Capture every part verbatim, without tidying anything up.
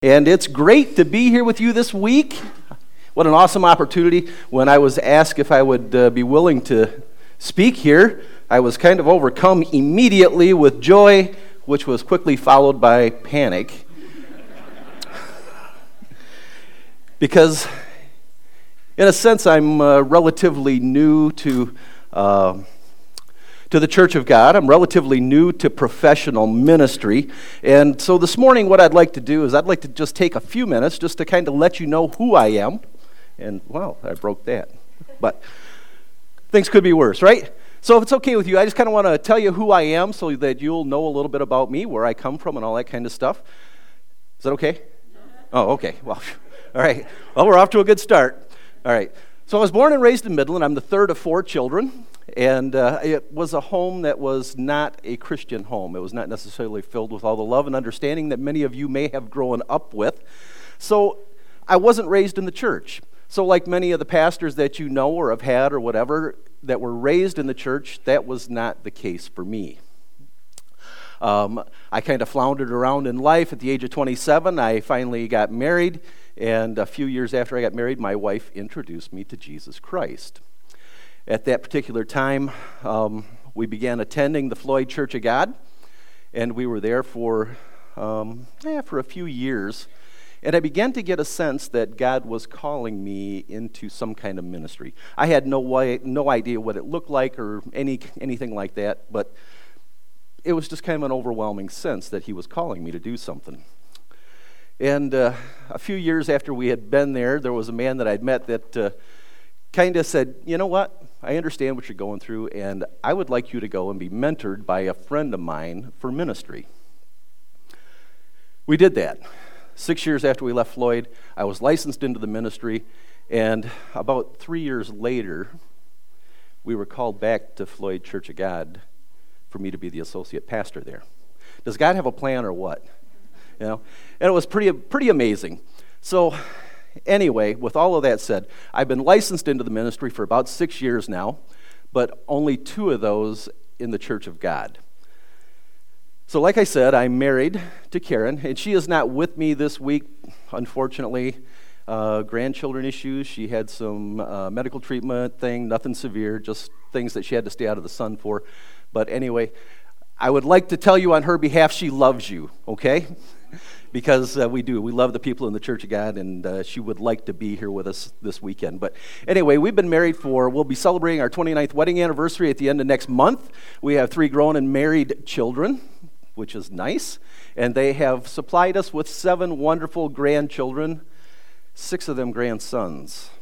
And it's great to be here with you this week. What an awesome opportunity. When I was asked if I would uh, be willing to speak here, I was kind of overcome immediately with joy, which was quickly followed by panic. Because, in a sense, I'm uh, relatively new to uh, to the Church of God. I'm relatively new to professional ministry. And so this morning what I'd like to do is I'd like to just take a few minutes just to kind of let you know who I am. And, wow, I broke that. But things could be worse, right? So if it's okay with you, I just kind of want to tell you who I am so that you'll know a little bit about me, where I come from, and all that kind of stuff. Is that okay? Oh, okay. Well, all right. Well, we're off to a good start. All right. So I was born and raised in Midland. I'm the third of four children. And uh, it was a home that was not a Christian home. It was not necessarily filled with all the love and understanding that many of you may have grown up with. So I wasn't raised in the church. So like many of the pastors that you know or have had or whatever that were raised in the church, that was not the case for me. Um, I kind of floundered around in life. At the age of twenty-seven, I finally got married. And a few years after I got married, my wife introduced me to Jesus Christ. At that particular time, um, we began attending the Floyd Church of God, and we were there for, um, eh, for a few years. And I began to get a sense that God was calling me into some kind of ministry. I had no way, no idea what it looked like or any anything like that, but it was just kind of an overwhelming sense that He was calling me to do something. And uh, a few years after we had been there, there was a man that I'd met that uh, kind of said, you know what? I understand what you're going through, and I would like you to go and be mentored by a friend of mine for ministry. We did that. Six years after we left Floyd, I was licensed into the ministry, and about three years later, we were called back to Floyd Church of God for me to be the associate pastor there. Does God have a plan or what? You know, and it was pretty pretty amazing. So anyway, with all of that said, I've been licensed into the ministry for about six years now, but only two of those in the Church of God. So like I said, I'm married to Karen, and she is not with me this week, unfortunately. Uh, grandchildren issues. She had some uh, medical treatment thing, nothing severe, just things that she had to stay out of the sun for. But anyway, I would like to tell you on her behalf, she loves you, okay? Because uh, we do. We love the people in the Church of God, and uh, she would like to be here with us this weekend. But anyway, we've been married for, we'll be celebrating our twenty-ninth wedding anniversary at the end of next month. We have three grown and married children, which is nice. And they have supplied us with seven wonderful grandchildren, six of them grandsons.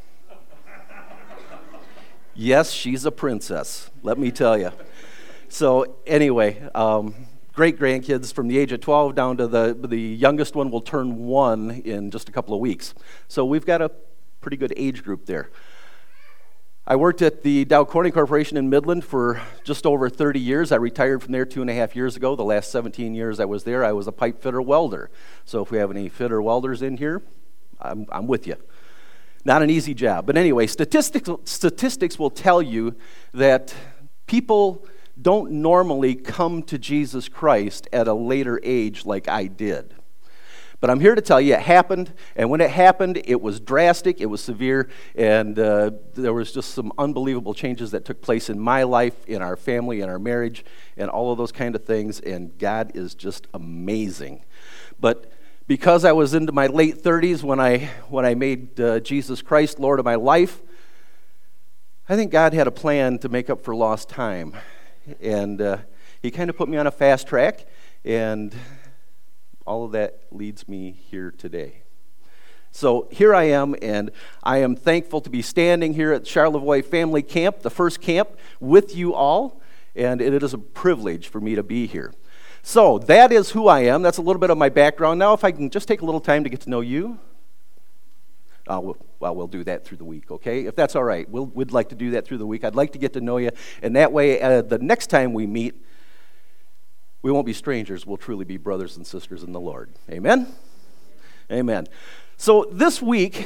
Yes, she's a princess, let me tell you. So anyway, um, great grandkids from the age of twelve down to the the youngest one will turn one in just a couple of weeks. So we've got a pretty good age group there. I worked at the Dow Corning Corporation in Midland for just over thirty years. I retired from there two and a half years ago. The last seventeen years I was there, I was a pipe fitter welder. So if we have any fitter welders in here, I'm, I'm with you. Not an easy job. But anyway, statistics, statistics will tell you that people don't normally come to Jesus Christ at a later age like I did. But I'm here to tell you it happened, and when it happened, it was drastic, it was severe, and uh, there was just some unbelievable changes that took place in my life, in our family, in our marriage, and all of those kind of things, and God is just amazing. But because I was into my late thirties when I when I made uh, Jesus Christ Lord of my life, I think God had a plan to make up for lost time. And uh, He kind of put me on a fast track, and all of that leads me here today. So here I am, and I am thankful to be standing here at Charlevoix Family Camp, the first camp, with you all, and it is a privilege for me to be here. So that is who I am. That's a little bit of my background. Now if I can just take a little time to get to know you. Uh, we'll, well, we'll do that through the week, okay? If that's all right, we'll, we'd like to do that through the week. I'd like to get to know you, and that way, uh, the next time we meet, we won't be strangers. We'll truly be brothers and sisters in the Lord. Amen? Amen. So this week,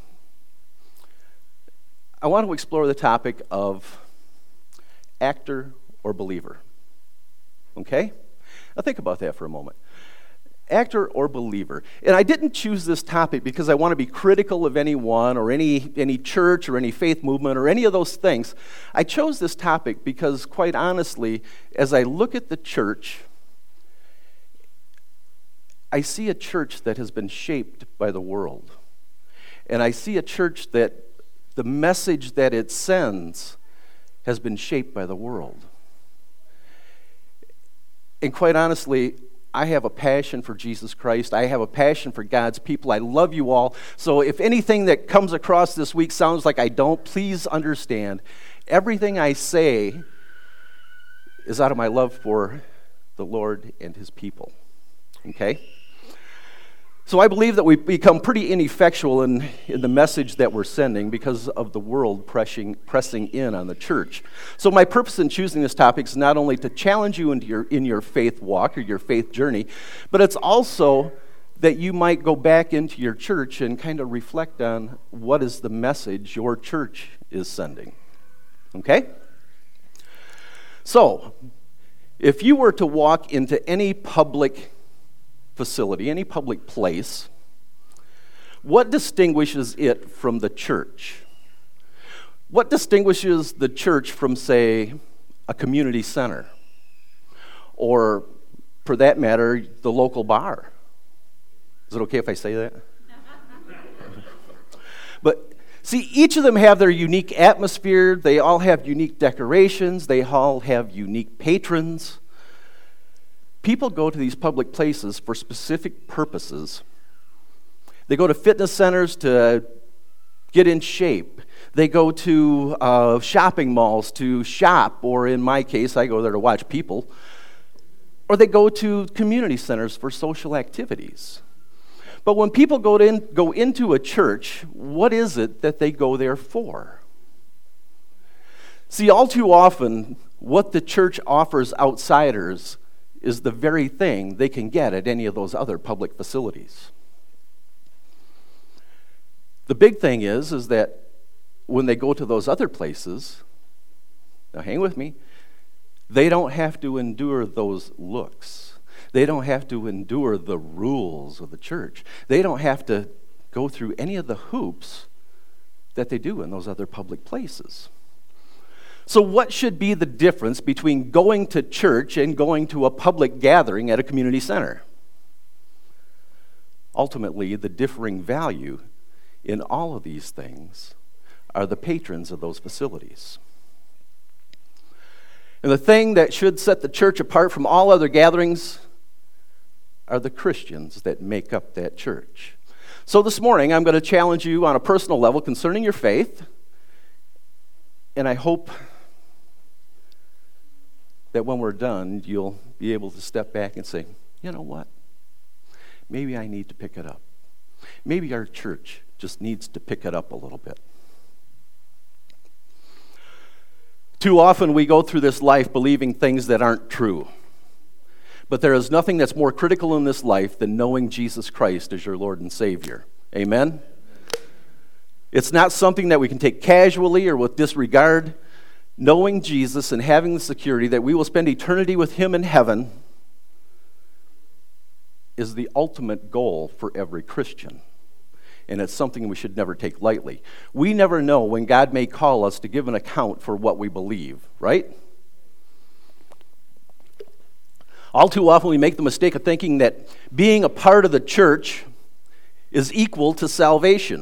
I want to explore the topic of actor or believer, okay? Now think about that for a moment. Actor or believer. And I didn't choose this topic because I want to be critical of anyone or any, any church or any faith movement or any of those things. I chose this topic because, quite honestly, as I look at the church, I see a church that has been shaped by the world. And I see a church that the message that it sends has been shaped by the world. And quite honestly, I have a passion for Jesus Christ. I have a passion for God's people. I love you all. So if anything that comes across this week sounds like I don't, please understand. Everything I say is out of my love for the Lord and His people. Okay? So I believe that we've become pretty ineffectual in, in the message that we're sending because of the world pressing, pressing in on the church. So my purpose in choosing this topic is not only to challenge you into your, in your faith walk or your faith journey, but it's also that you might go back into your church and kind of reflect on what is the message your church is sending. Okay? So, if you were to walk into any public facility, any public place, what distinguishes it from the church? What distinguishes the church from, say, a community center? Or, for that matter, the local bar? Is it okay if I say that? But, see, each of them have their unique atmosphere. They all have unique decorations. They all have unique patrons. People go to these public places for specific purposes. They go to fitness centers to get in shape. They go to uh, shopping malls to shop, or in my case, I go there to watch people. Or they go to community centers for social activities. But when people go, to in, go into a church, what is it that they go there for? See, all too often, what the church offers outsiders is the very thing they can get at any of those other public facilities. The big thing is, is that when they go to those other places, now hang with me, they don't have to endure those looks. They don't have to endure the rules of the church. They don't have to go through any of the hoops that they do in those other public places. So what should be the difference between going to church and going to a public gathering at a community center? Ultimately, the differing value in all of these things are the patrons of those facilities. And the thing that should set the church apart from all other gatherings are the Christians that make up that church. So this morning, I'm going to challenge you on a personal level concerning your faith, and I hope that when we're done, you'll be able to step back and say, you know what? Maybe I need to pick it up. Maybe our church just needs to pick it up a little bit. Too often we go through this life believing things that aren't true. But there is nothing that's more critical in this life than knowing Jesus Christ as your Lord and Savior. Amen? It's not something that we can take casually or with disregard. Knowing Jesus and having the security that we will spend eternity with Him in heaven is the ultimate goal for every Christian. And it's something we should never take lightly. We never know when God may call us to give an account for what we believe, right? All too often we make the mistake of thinking that being a part of the church is equal to salvation.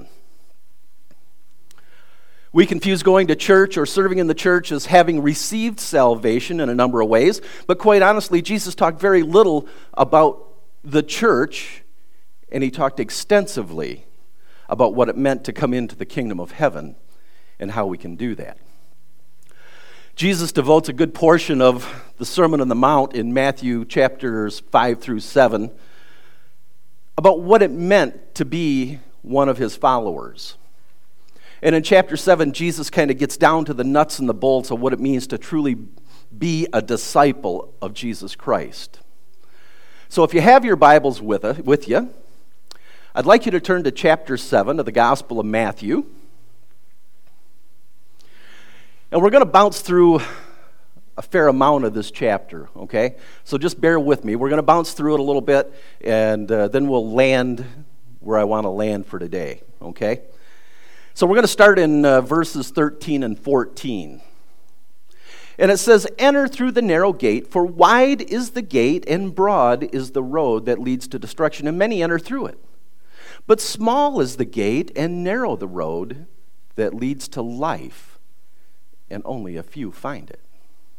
We confuse going to church or serving in the church as having received salvation in a number of ways, but quite honestly, Jesus talked very little about the church, and He talked extensively about what it meant to come into the kingdom of heaven and how we can do that. Jesus devotes a good portion of the Sermon on the Mount in Matthew chapters five through seven about what it meant to be one of His followers. And in chapter seven, Jesus kind of gets down to the nuts and the bolts of what it means to truly be a disciple of Jesus Christ. So if you have your Bibles with, uh, with you, I'd like you to turn to chapter seven of the Gospel of Matthew. And we're going to bounce through a fair amount of this chapter, okay? So just bear with me. We're going to bounce through it a little bit, and uh, then we'll land where I want to land for today, okay? So we're going to start in uh, verses thirteen and fourteen. And it says, "Enter through the narrow gate, for wide is the gate and broad is the road that leads to destruction, and many enter through it. But small is the gate and narrow the road that leads to life, and only a few find it."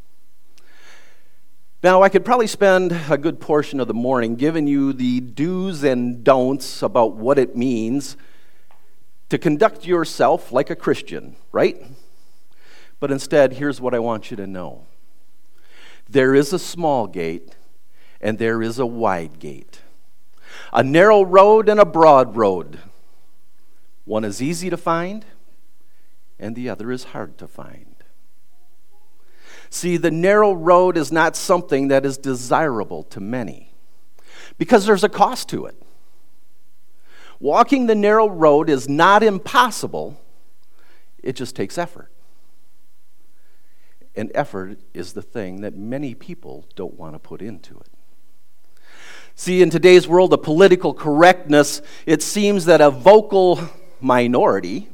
Now, I could probably spend a good portion of the morning giving you the do's and don'ts about what it means to conduct yourself like a Christian, right? But instead, here's what I want you to know. There is a small gate, and there is a wide gate. A narrow road and a broad road. One is easy to find, and the other is hard to find. See, the narrow road is not something that is desirable to many, because there's a cost to it. Walking the narrow road is not impossible, it just takes effort. And effort is the thing that many people don't want to put into it. See, in today's world of political correctness, it seems that a vocal minority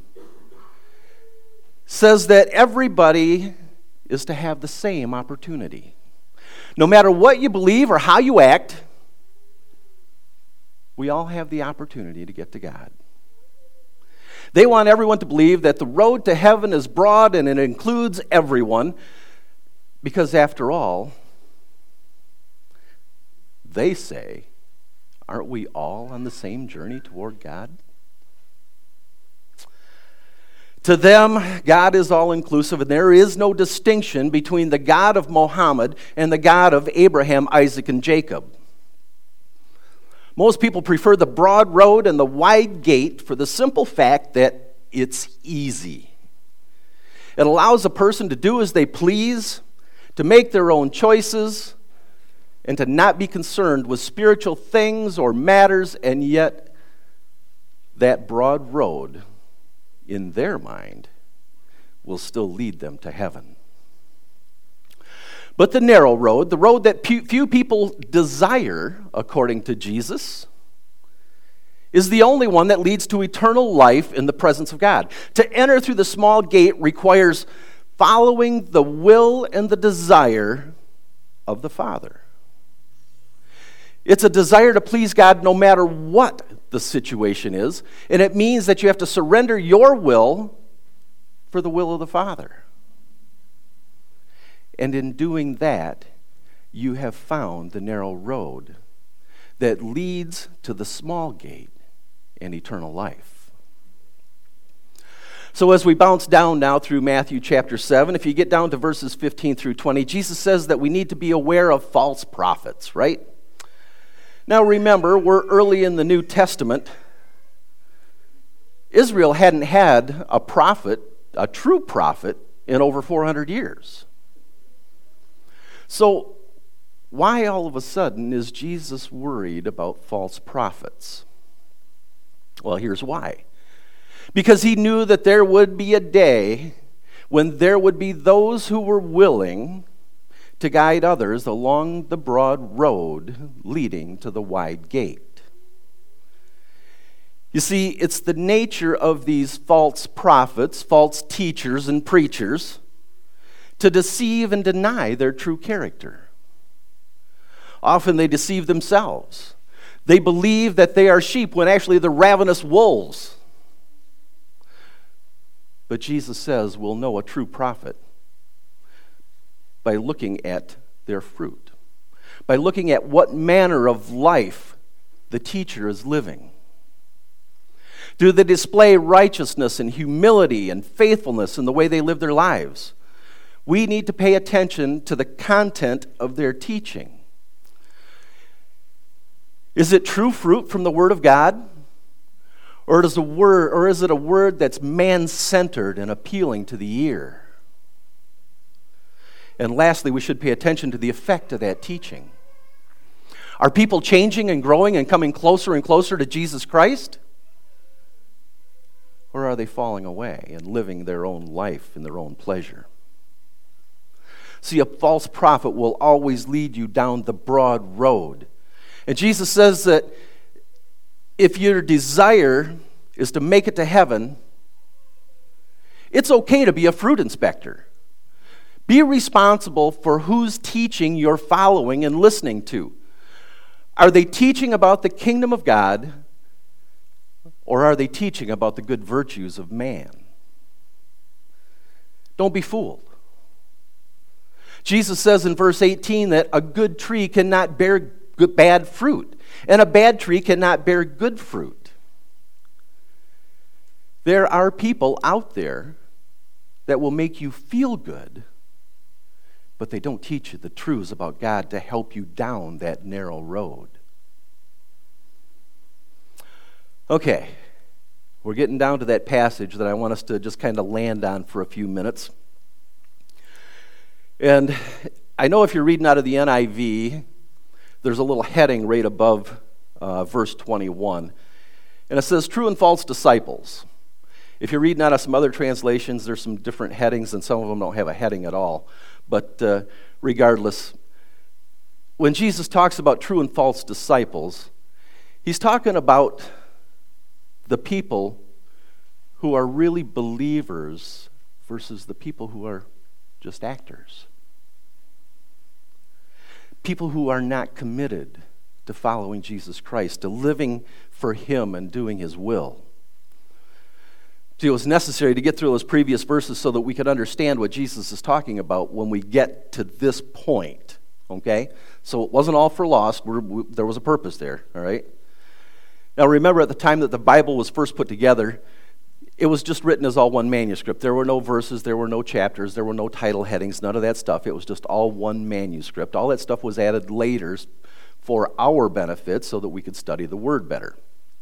says that everybody is to have the same opportunity. No matter what you believe or how you act, we all have the opportunity to get to God. They want everyone to believe that the road to heaven is broad and it includes everyone, because after all, they say, aren't we all on the same journey toward God? To them, God is all-inclusive, and there is no distinction between the God of Muhammad and the God of Abraham, Isaac, and Jacob. Most people prefer the broad road and the wide gate for the simple fact that it's easy. It allows a person to do as they please, to make their own choices, and to not be concerned with spiritual things or matters, and yet that broad road, in their mind, will still lead them to heaven. But the narrow road, the road that few people desire, according to Jesus, is the only one that leads to eternal life in the presence of God. To enter through the small gate requires following the will and the desire of the Father. It's a desire to please God no matter what the situation is, and it means that you have to surrender your will for the will of the Father. And in doing that, you have found the narrow road that leads to the small gate and eternal life. So as we bounce down now through Matthew chapter seven, if you get down to verses fifteen through twenty, Jesus says that we need to be aware of false prophets, right? Now remember, we're early in the New Testament. Israel hadn't had a prophet, a true prophet, in over four hundred years. So why all of a sudden is Jesus worried about false prophets? Well, here's why. Because he knew that there would be a day when there would be those who were willing to guide others along the broad road leading to the wide gate. You see, it's the nature of these false prophets, false teachers and preachers, to deceive and deny their true character. Often they deceive themselves. They believe that they are sheep when actually they're ravenous wolves. But Jesus says we'll know a true prophet by looking at their fruit, by looking at what manner of life the teacher is living. Do they display righteousness and humility and faithfulness in the way they live their lives? We need to pay attention to the content of their teaching. Is it true fruit from the Word of God? Or is, a word, or is it a word that's man-centered and appealing to the ear? And lastly, we should pay attention to the effect of that teaching. Are people changing and growing and coming closer and closer to Jesus Christ? Or are they falling away and living their own life in their own pleasure? See, a false prophet will always lead you down the broad road. And Jesus says that if your desire is to make it to heaven, it's okay to be a fruit inspector. Be responsible for whose teaching you're following and listening to. Are they teaching about the kingdom of God, or are they teaching about the good virtues of man? Don't be fooled. Jesus says in verse eighteen that a good tree cannot bear good, bad fruit, and a bad tree cannot bear good fruit. There are people out there that will make you feel good, but they don't teach you the truths about God to help you down that narrow road. Okay, we're getting down to that passage that I want us to just kind of land on for a few minutes. And I know if you're reading out of the N I V, there's a little heading right above uh, verse twenty-one. And it says, true and false disciples. If you're reading out of some other translations, there's some different headings, and some of them don't have a heading at all. But uh, regardless, when Jesus talks about true and false disciples, he's talking about the people who are really believers versus the people who are just actors. People who are not committed to following Jesus Christ, to living for him and doing his will. See, it was necessary to get through those previous verses so that we could understand what Jesus is talking about when we get to this point, okay? So it wasn't all for lost. We're, we, there was a purpose there, all right? Now remember, at the time that the Bible was first put together, it was just written as all one manuscript. There were no verses, there were no chapters, there were no title headings, none of that stuff. It was just all one manuscript. All that stuff was added later for our benefit so that we could study the Word better.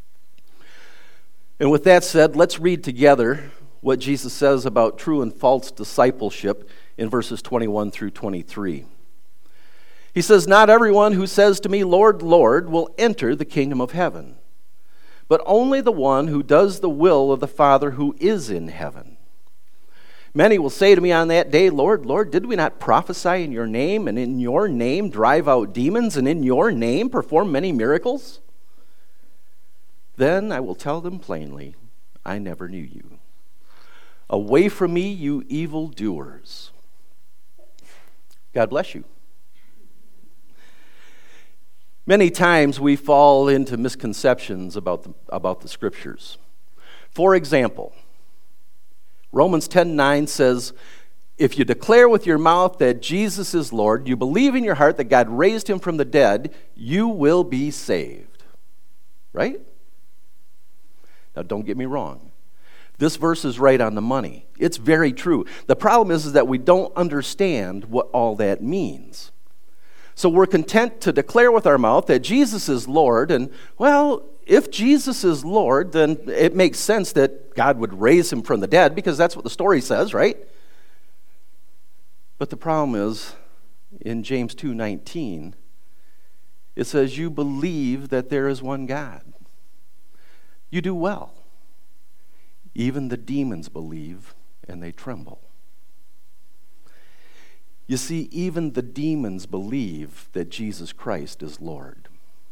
And with that said, let's read together what Jesus says about true and false discipleship in verses twenty-one through twenty-three. He says, not everyone who says to me, Lord, Lord, will enter the kingdom of heaven, but only the one who does the will of the Father who is in heaven. Many will say to me on that day, Lord, Lord, did we not prophesy in your name, and in your name drive out demons, and in your name perform many miracles? Then I will tell them plainly, I never knew you. Away from me, you evildoers. God bless you. Many times we fall into misconceptions about the, about the Scriptures. For example, Romans ten nine says, if you declare with your mouth that Jesus is Lord, you believe in your heart that God raised him from the dead, you will be saved. Right? Now, don't get me wrong. This verse is right on the money. It's very true. The problem is, is that we don't understand what all that means. So we're content to declare with our mouth that Jesus is Lord, and, well, if Jesus is Lord, then it makes sense that God would raise him from the dead, because that's what the story says, right? But the problem is, in James two nineteen, it says, you believe that there is one God. You do well. Even the demons believe, and they tremble. You see, even the demons believe that Jesus Christ is Lord.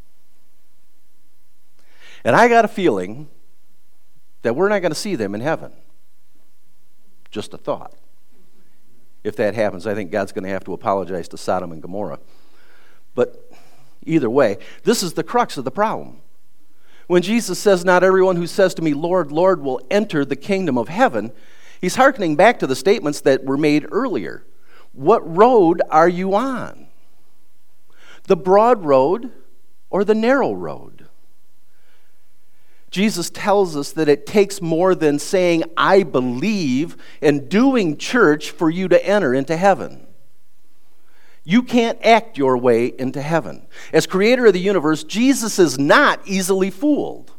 And I got a feeling that we're not going to see them in heaven. Just a thought. If that happens, I think God's going to have to apologize to Sodom and Gomorrah. But either way, this is the crux of the problem. When Jesus says, not everyone who says to me, Lord, Lord, will enter the kingdom of heaven, he's hearkening back to the statements that were made earlier. What road are you on? The broad road or the narrow road? Jesus tells us that it takes more than saying, I believe, and doing church for you to enter into heaven. You can't act your way into heaven. As creator of the universe, Jesus is not easily fooled.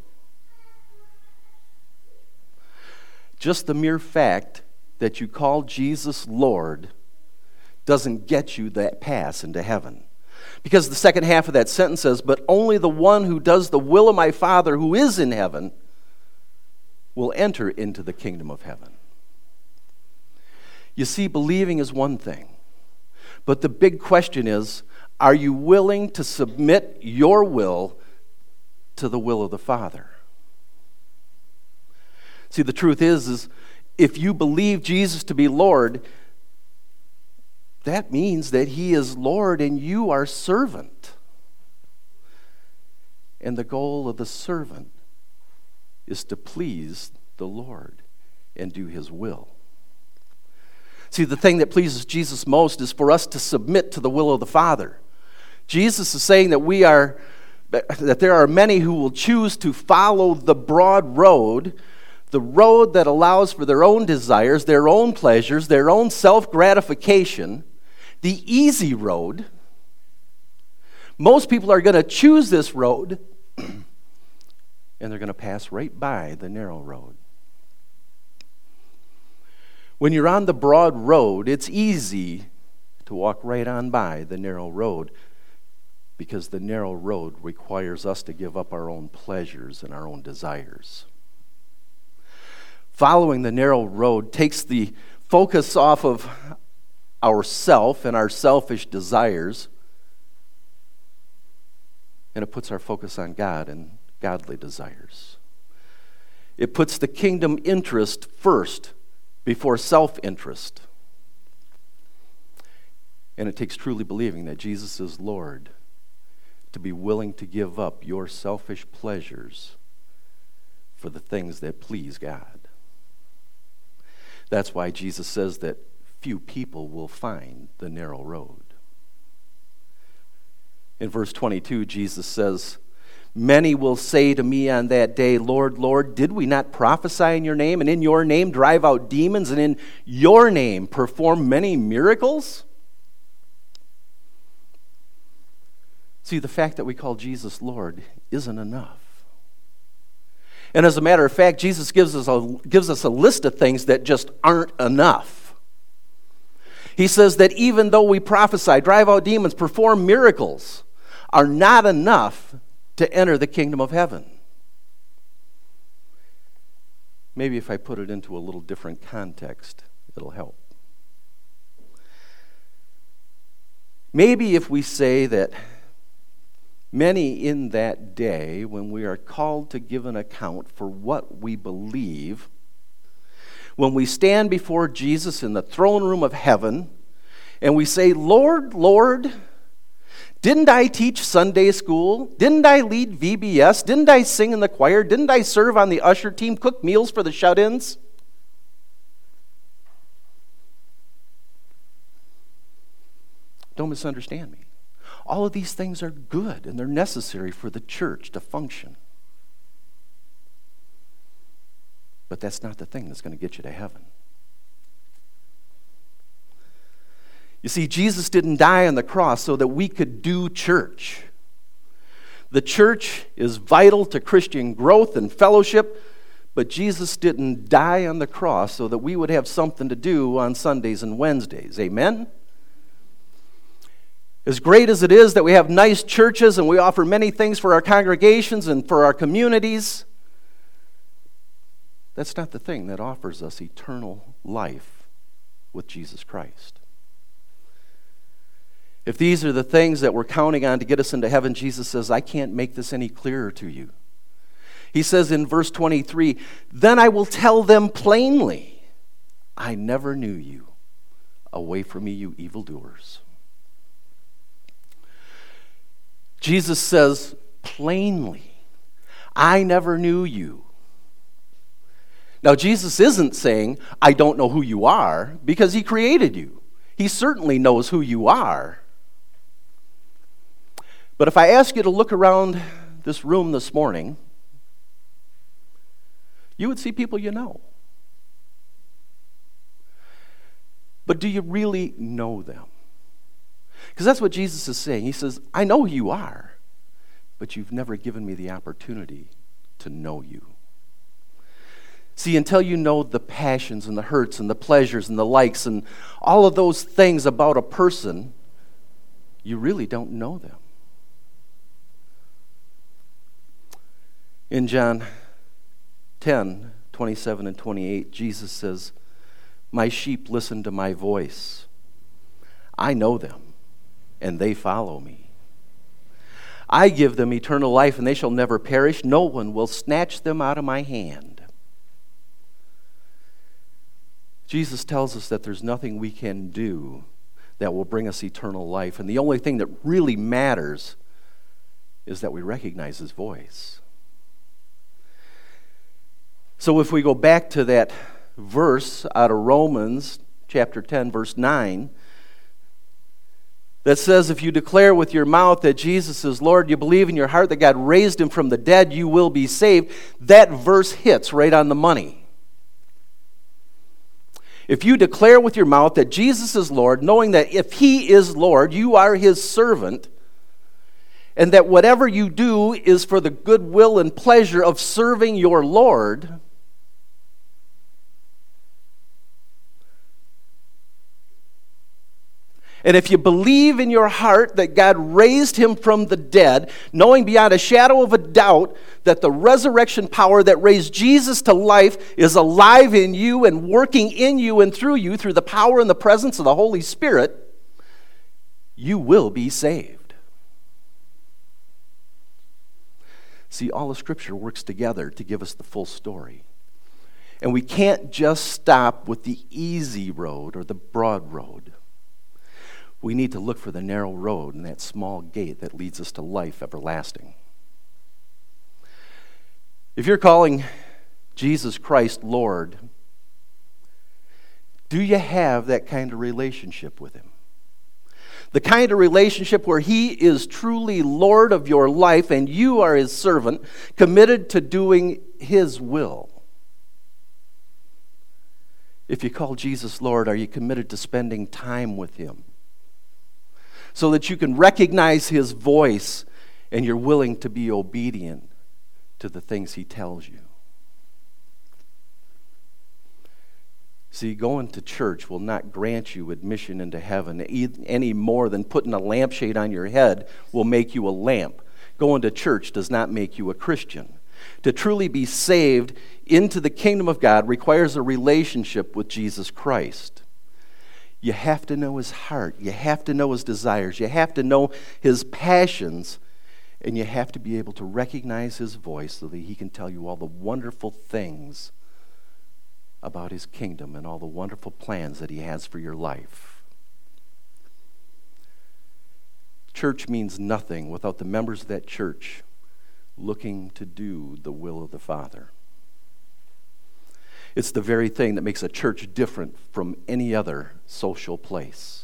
Just the mere fact that you call Jesus Lord doesn't get you that pass into heaven. Because the second half of that sentence says, but only the one who does the will of my Father who is in heaven will enter into the kingdom of heaven. You see, believing is one thing. But the big question is, are you willing to submit your will to the will of the Father? See, the truth is, is if you believe Jesus to be Lord, that means that he is Lord and you are servant. And the goal of the servant is to please the Lord and do his will. See, the thing that pleases Jesus most is for us to submit to the will of the Father. Jesus is saying that we are, that there are many who will choose to follow the broad road, the road that allows for their own desires, their own pleasures, their own self-gratification, the easy road. Most people are going to choose this road, and they're going to pass right by the narrow road. When you're on the broad road, it's easy to walk right on by the narrow road, because the narrow road requires us to give up our own pleasures and our own desires. Following the narrow road takes the focus off of ourself and our selfish desires, and it puts our focus on God and godly desires. It puts the kingdom interest first before self-interest. And it takes truly believing that Jesus is Lord to be willing to give up your selfish pleasures for the things that please God. That's why Jesus says that few people will find the narrow road. In verse twenty-two, Jesus says, "Many will say to me on that day, 'Lord, Lord, did we not prophesy in your name, and in your name drive out demons, and in your name perform many miracles?'" See, the fact that we call Jesus Lord isn't enough. And as a matter of fact, Jesus gives us a, gives us a list of things that just aren't enough. He says that even though we prophesy, drive out demons, perform miracles, are not enough to enter the kingdom of heaven. Maybe if I put it into a little different context, it'll help. Maybe if we say that many in that day, when we are called to give an account for what we believe, when we stand before Jesus in the throne room of heaven, and we say, "Lord, Lord, didn't I teach Sunday school? Didn't I lead V B S? Didn't I sing in the choir? Didn't I serve on the usher team, cook meals for the shut-ins?" Don't misunderstand me. All of these things are good, and they're necessary for the church to function. But that's not the thing that's going to get you to heaven. You see, Jesus didn't die on the cross so that we could do church. The church is vital to Christian growth and fellowship, but Jesus didn't die on the cross so that we would have something to do on Sundays and Wednesdays. Amen? As great as it is that we have nice churches and we offer many things for our congregations and for our communities, that's not the thing that offers us eternal life with Jesus Christ. If these are the things that we're counting on to get us into heaven, Jesus says, I can't make this any clearer to you. He says in verse twenty-three, "Then I will tell them plainly, I never knew you. Away from me, you evildoers." Jesus says plainly, I never knew you. Now, Jesus isn't saying, I don't know who you are, because he created you. He certainly knows who you are. But if I ask you to look around this room this morning, you would see people you know. But do you really know them? Because that's what Jesus is saying. He says, I know who you are, but you've never given me the opportunity to know you. See, until you know the passions and the hurts and the pleasures and the likes and all of those things about a person, you really don't know them. In John ten, twenty-seven and twenty-eight, Jesus says, "My sheep listen to my voice. I know them, and they follow me. I give them eternal life, and they shall never perish. No one will snatch them out of my hand. Jesus tells us that there's nothing we can do that will bring us eternal life, and the only thing that really matters is that we recognize his voice. So if we go back to that verse out of Romans chapter ten, verse nine, that says, if you declare with your mouth that Jesus is Lord, you believe in your heart that God raised him from the dead, you will be saved. That verse hits right on the money. If you declare with your mouth that Jesus is Lord, knowing that if he is Lord, you are his servant, and that whatever you do is for the goodwill and pleasure of serving your Lord, and if you believe in your heart that God raised him from the dead, knowing beyond a shadow of a doubt that the resurrection power that raised Jesus to life is alive in you and working in you and through you through the power and the presence of the Holy Spirit, you will be saved. See, all of Scripture works together to give us the full story. And we can't just stop with the easy road or the broad road. We need to look for the narrow road and that small gate that leads us to life everlasting. If you're calling Jesus Christ Lord, do you have that kind of relationship with him? The kind of relationship where he is truly Lord of your life and you are his servant, committed to doing his will. If you call Jesus Lord, are you committed to spending time with him, so that you can recognize his voice and you're willing to be obedient to the things he tells you? See, going to church will not grant you admission into heaven any more than putting a lampshade on your head will make you a lamp. Going to church does not make you a Christian. To truly be saved into the kingdom of God requires a relationship with Jesus Christ. You have to know his heart. You have to know his desires. You have to know his passions. And you have to be able to recognize his voice so that he can tell you all the wonderful things about his kingdom and all the wonderful plans that he has for your life. Church means nothing without the members of that church looking to do the will of the Father. It's the very thing that makes a church different from any other social place.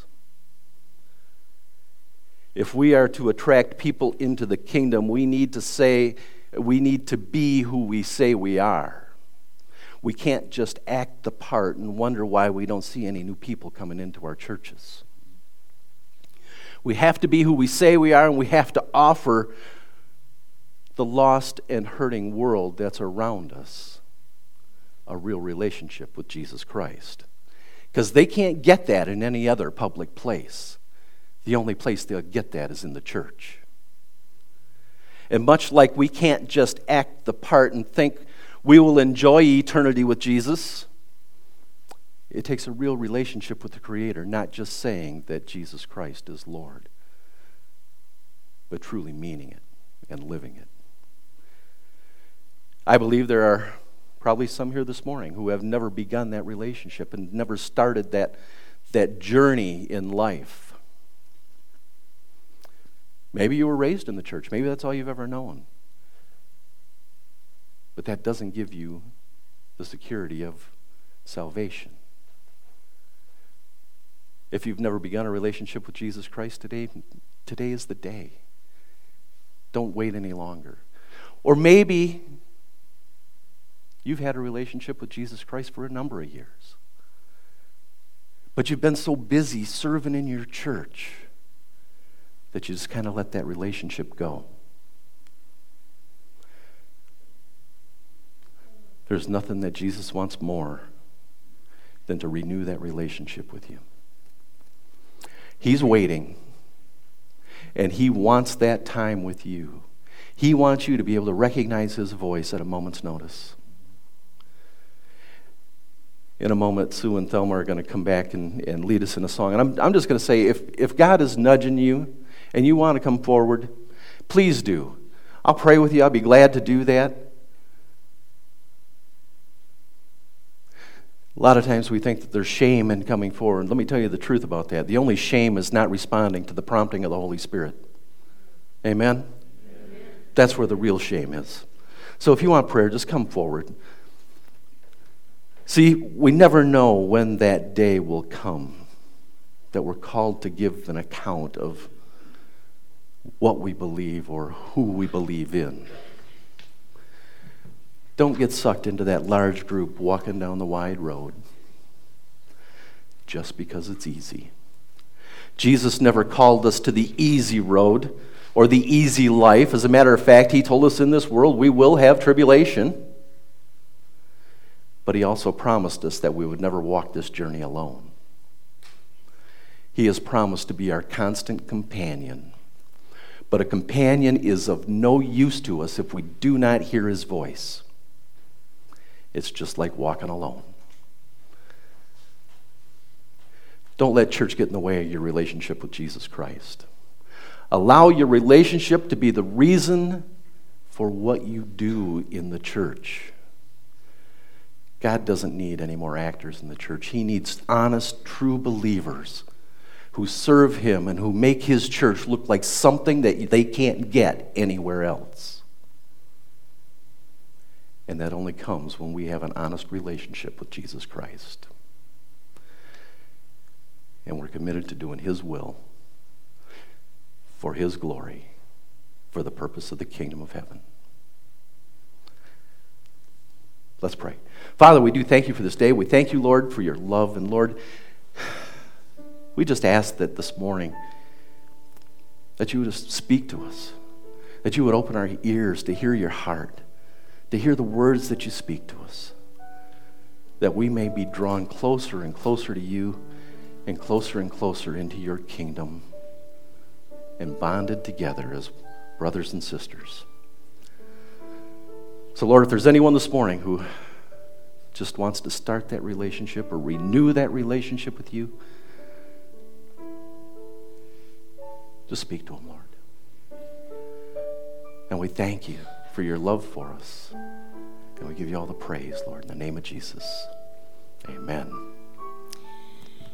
If we are to attract people into the kingdom, we need to say, we need to be who we say we are. We can't just act the part and wonder why we don't see any new people coming into our churches. We have to be who we say we are, and we have to offer the lost and hurting world that's around us a real relationship with Jesus Christ. Because they can't get that in any other public place. The only place they'll get that is in the church. And much like we can't just act the part and think we will enjoy eternity with Jesus, it takes a real relationship with the Creator, not just saying that Jesus Christ is Lord, but truly meaning it and living it. I believe there are probably some here this morning who have never begun that relationship and never started that, that journey in life. Maybe you were raised in the church. Maybe that's all you've ever known. But that doesn't give you the security of salvation. If you've never begun a relationship with Jesus Christ today, today is the day. Don't wait any longer. Or maybe you've had a relationship with Jesus Christ for a number of years, but you've been so busy serving in your church that you just kind of let that relationship go. There's nothing that Jesus wants more than to renew that relationship with you. He's waiting, and he wants that time with you. He wants you to be able to recognize his voice at a moment's notice. In a moment, Sue and Thelma are going to come back and, and lead us in a song. And I'm, I'm just going to say, if, if God is nudging you and you want to come forward, please do. I'll pray with you. I'll be glad to do that. A lot of times we think that there's shame in coming forward. Let me tell you the truth about that. The only shame is not responding to the prompting of the Holy Spirit. Amen? Amen. That's where the real shame is. So if you want prayer, just come forward. See, we never know when that day will come that we're called to give an account of what we believe or who we believe in. Don't get sucked into that large group walking down the wide road just because it's easy. Jesus never called us to the easy road or the easy life. As a matter of fact, he told us in this world we will have tribulation. But he also promised us that we would never walk this journey alone. He has promised to be our constant companion. But a companion is of no use to us if we do not hear his voice. It's just like walking alone. Don't let church get in the way of your relationship with Jesus Christ. Allow your relationship to be the reason for what you do in the church. God doesn't need any more actors in the church. He needs honest, true believers who serve him and who make his church look like something that they can't get anywhere else. And that only comes when we have an honest relationship with Jesus Christ. And we're committed to doing his will for his glory, for the purpose of the kingdom of heaven. Let's pray. Father, we do thank you for this day. We thank you, Lord, for your love. And Lord, we just ask that this morning that you would just speak to us, that you would open our ears to hear your heart, to hear the words that you speak to us, that we may be drawn closer and closer to you and closer and closer into your kingdom and bonded together as brothers and sisters. So, Lord, if there's anyone this morning who just wants to start that relationship or renew that relationship with you, just speak to them, Lord. And we thank you for your love for us. And we give you all the praise, Lord, in the name of Jesus. Amen.